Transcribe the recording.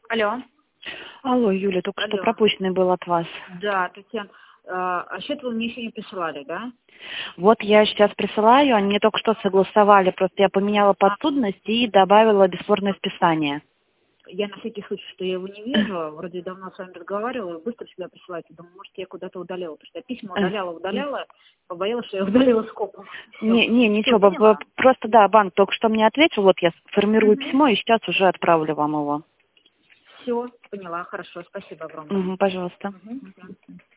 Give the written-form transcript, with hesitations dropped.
Алло. Алло, Юля, только что Алло. пропущенный был от вас. Да, Татьяна, а счет вы мне еще не присылали, да? Вот я сейчас присылаю, они мне только что согласовали, просто я поменяла подсудность и добавила бесспорное списание. Я на всякий случай, что я его не вижу, вроде давно с вами разговаривала, быстро всегда присылаете. Думаю, может, я куда-то удалила, потому что я письма удаляла, побоялась, что я удалила скопом. Ничего, просто да, банк только что мне ответил, вот я сформирую письмо и сейчас уже отправлю вам его. Все, поняла, хорошо, спасибо огромное. Пожалуйста.